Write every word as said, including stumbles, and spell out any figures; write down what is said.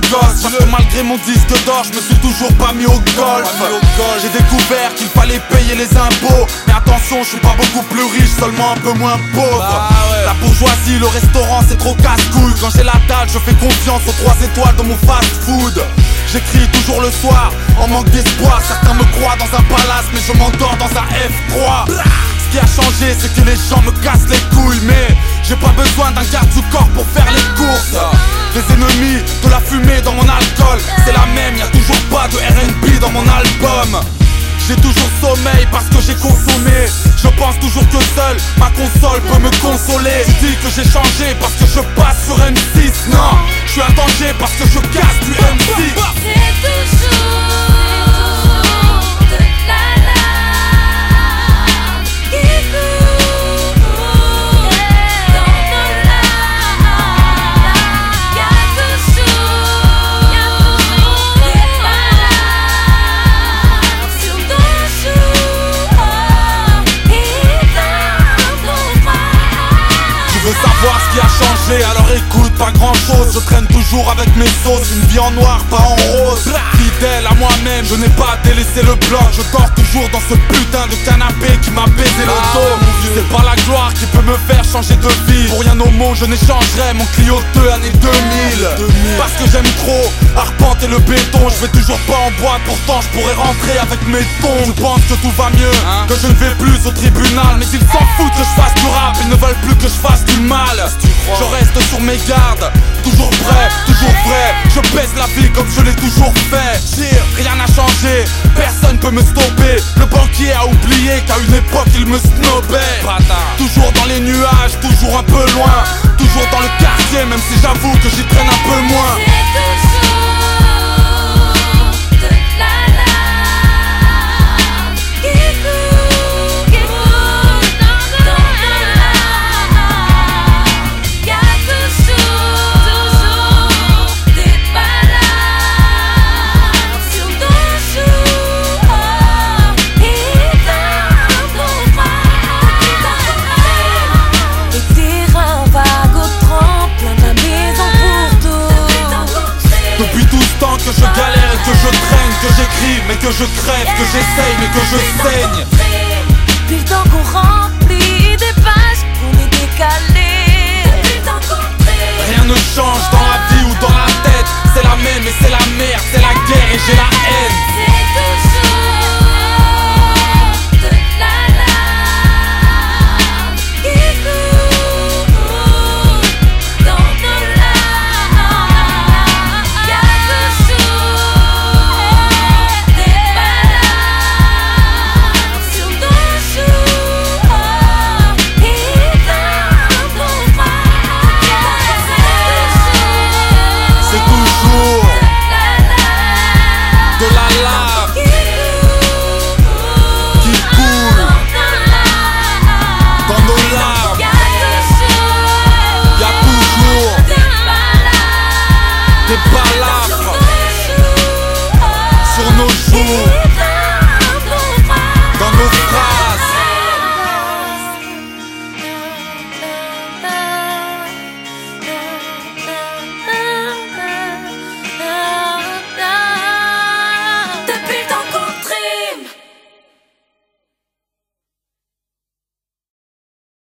gosse. Parce que malgré mon disque d'or, je me suis toujours pas mis au golf. J'ai découvert qu'il fallait payer les impôts. Mais attention, je suis pas beaucoup plus riche, seulement un peu moins pauvre. Bah ouais. La bourgeoisie, le restaurant, c'est trop casse-couille. Quand j'ai la dalle, je fais confiance aux trois étoiles dans mon fast-food. J'écris toujours le soir, en manque d'espoir. Certains me croient dans un palace, mais je m'endors dans un F trois. Ce qui a changé, c'est que les gens me cassent les couilles. Mais j'ai pas besoin d'un garde du corps pour faire les courses. Des ennemis, de la fumée dans mon alcool, c'est la même, y'a toujours pas de R and B dans mon album. J'ai toujours sommeil parce que j'ai consommé. Je pense toujours que seul ma console peut me consoler. Je dis que j'ai changé parce que je passe sur M six. Non, je suis un danger parce que je casse du M six. C'est toujours de la lave qui coule dans nos larmes. Y'a toujours des malades sur ton jour et dans ton bras. Tu veux savoir ce qui a changé, alors écoute, pas grand chose. Je traîne toujours avec mes sauces, une vie en noir, pas en rose. Fidèle à moi-même, je n'ai pas délaissé le bloc. Je dors toujours dans ce putain de canapé qui m'a baisé le dos. C'est pas la gloire qui peut me faire changer de vie. Pour rien au monde, je n'échangerai mon Clio deux année deux mille. Parce que j'aime trop arpenter le béton. Je vais toujours pas en boîte, pourtant je pourrais rentrer avec mes tons. Je pense que tout va mieux, que je ne vais plus au tribunal. Mais ils s'en foutent que je fasse du rap, ils ne veulent plus que je fasse du mal. Je reste sur mes gardes, toujours prêt, toujours vrai. Je baisse la vie comme je l'ai toujours fait. Rien n'a changé, personne peut me stopper. Le banquier a oublié qu'à une époque il me snobait. Toujours dans les nuages, toujours un peu loin. Toujours dans le quartier, même si j'avoue que j'y traîne un peu moins. C'est toujours de la lave qui coule, qui coule dans nos larmes. Y'a toujours, toujours des malades sur ton jour et dans ton bras. Les terrains vagues au tremplin, la maison pour tout. Depuis tout ce temps que je galère et que je traîne, que j'écris, mais que je crève, que j'essaye, mais que je saigne. Depuis le temps qu'on remplit des pages, qu'on est décalé. Depuis le temps qu'on Rien ne change dans la vie ou dans la tête. C'est la même et c'est la merde, c'est la guerre et j'ai la